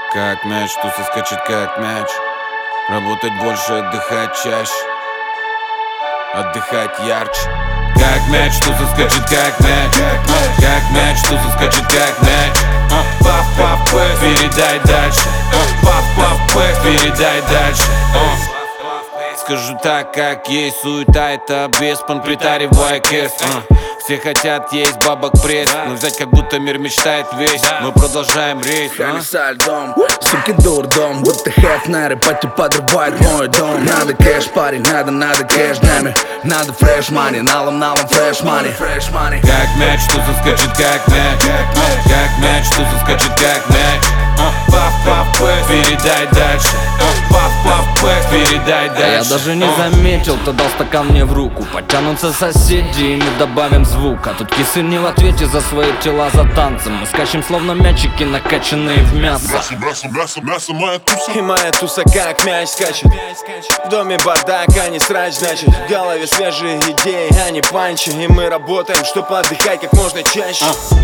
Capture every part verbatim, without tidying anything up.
Как мяч, туса скачет как мяч. Работать больше, отдыхать чаще, отдыхать ярче. Как мяч, туса скачет как мяч. Как мяч, туса скачет как мяч. Паф-паф-пэх, передай дальше. Паф-паф-пэх, передай дальше. Скажу так, как есть, суета это беспон, притаривая кэс. Все хотят есть бабок пресс, но взять как будто мир мечтает весь. Мы продолжаем рейс. Хали со льдом, суки дурдом, будто хэт на рэпате подрывает мой дом. Надо кэш, парень, надо, надо кэш даме. Надо фреш мани, налом, налом фреш мани. Как мяч, что заскочит как мяч. Как мяч, что заскочит как мяч. Паф-паф-пэх, передай дальше. Паф-паф-пэх, передай дальше. Я даже не заметил, кто дал стакан мне в руку. Подтянутся соседи и мы добавим звука. Тут кисы не в ответе за свои тела за танцем. Мы скачем словно мячики, накачанные в мясо. И моя туса как мяч скачет. В доме бардак, а не срач, значит. В голове свежие идеи, а не панчи. И мы работаем, чтобы отдыхать как можно чаще.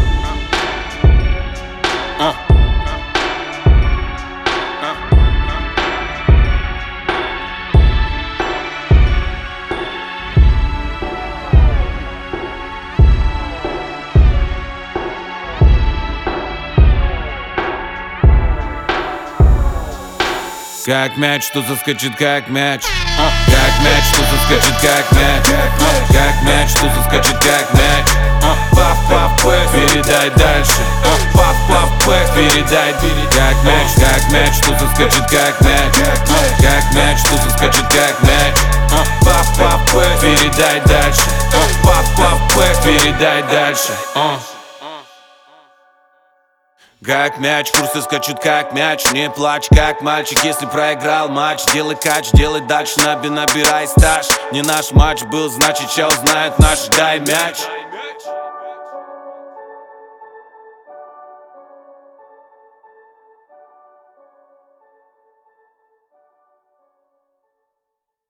Как мяч, что заскочит как мяч. Как мяч, что заскочит как мяч. Как мяч, что заскочит как мяч. Паф-паф-пэх, передай дальше. Паф-паф-пэх, передай. Как мяч, как мяч, что заскочит как мяч. Как мяч, что заскочит как мяч. Паф-паф-пэх, передай дальше. Паф-паф-пэх, передай дальше. Как мяч, курсы скачут как мяч. Не плачь как мальчик, если проиграл матч. Делай кач, делай дальше, наби, набирай стаж. Не наш матч был, значит, чел знает наш. Дай мяч.